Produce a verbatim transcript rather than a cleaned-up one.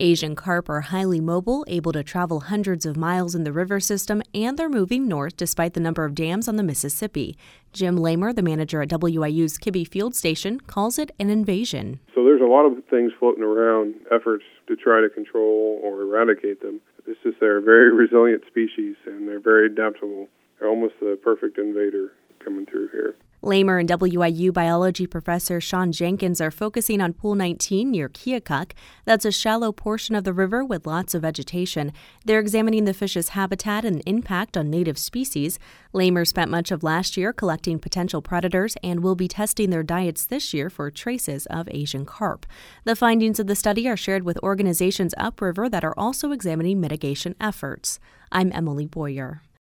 Asian carp are highly mobile, able to travel hundreds of miles in the river system, and they're moving north despite the number of dams on the Mississippi. Jim Lamer, the manager at W I U's Kibbe Field Station, calls it an invasion. So there's a lot of things floating around, efforts to try to control or eradicate them. It's just they're a very resilient species, and they're very adaptable. They're almost the perfect invader coming through here. Lamer and W I U biology professor Sean Jenkins are focusing on Pool nineteen near Keokuk. That's a shallow portion of the river with lots of vegetation. They're examining the fish's habitat and impact on native species. Lamer spent much of last year collecting potential predators and will be testing their diets this year for traces of Asian carp. The findings of the study are shared with organizations upriver that are also examining mitigation efforts. I'm Emily Boyer.